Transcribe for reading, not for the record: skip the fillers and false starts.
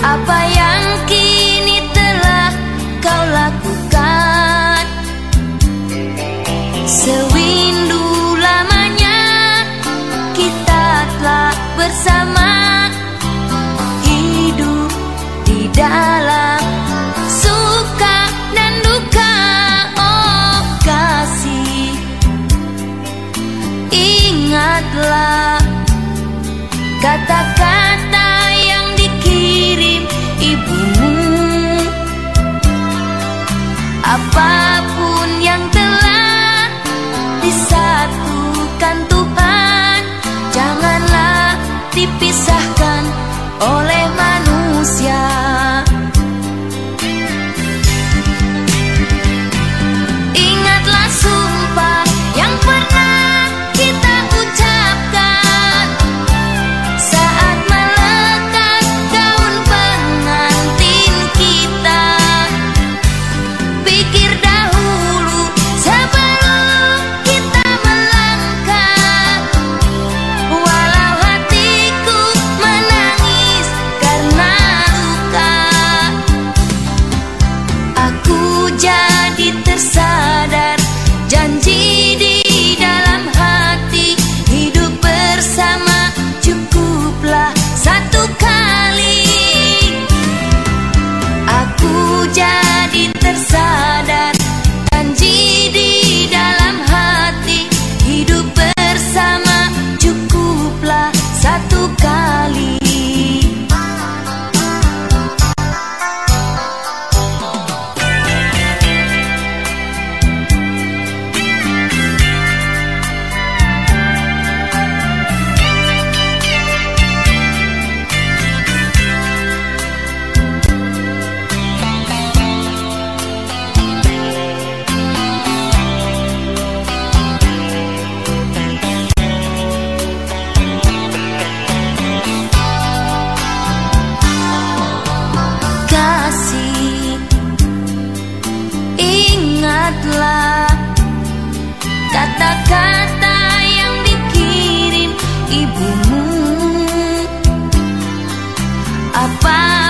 apa yang kini telah kau lakukan. Sewindu lamanya kita telah bersama, hidup di dalam suka dan duka. Oh kasih, ingatlah kata-kata yang dikirim ibumu. Apapun yang telah disatukan Tuhan, janganlah dipisahkan oleh manusia. Ingatlah sumpah yang pernah kita ucapkan saat melekat gaun pengantin kita. Pikir dahulu sebelum kita melangkah, walau hatiku menangis karena luka. Aku jadi tersadar janji di dalam hati, hidup bersama cukuplah satu kali. Aku jadi tersadar janji di dalam hati, hidup bersama cukuplah satu kali. Kasih, ingatlah kata-kata yang dikirim ibumu. Apa